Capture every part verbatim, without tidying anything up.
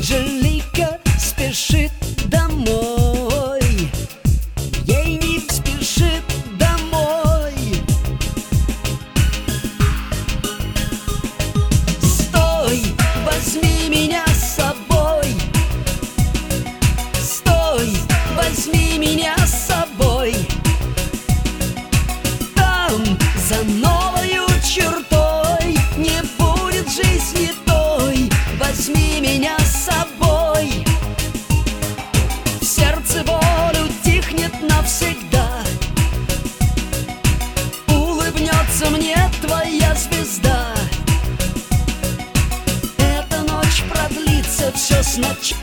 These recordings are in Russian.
Анжелика спешит домой, ей не спешит домой. Стой, возьми меня с собой, стой, возьми меня с собой. Там, за новою чертой, не будет жизни той. Возьми меня с собой. В сердце боль утихнет навсегда, улыбнется мне твоя звезда. Эта ночь продлится все сначала.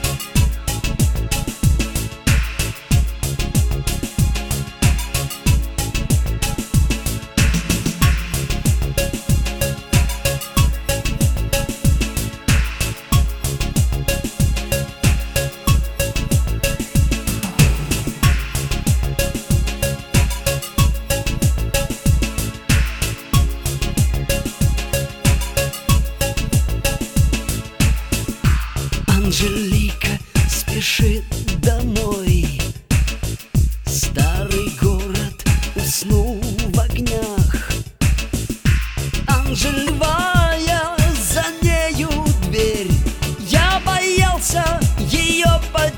Анжелика спешит домой. Старый город уснул в огнях. Анжелевая, за нею дверь. Я боялся ее поднять.